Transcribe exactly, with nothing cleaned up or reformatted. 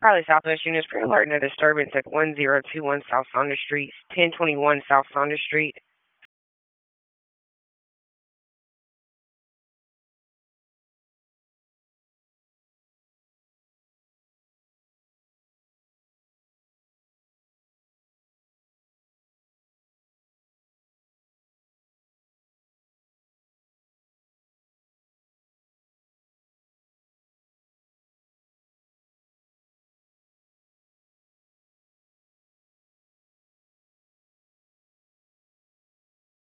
Carly Southwest Units, pre-alert and a disturbance at one zero two one South Saunders Street, ten twenty-one South Saunders Street.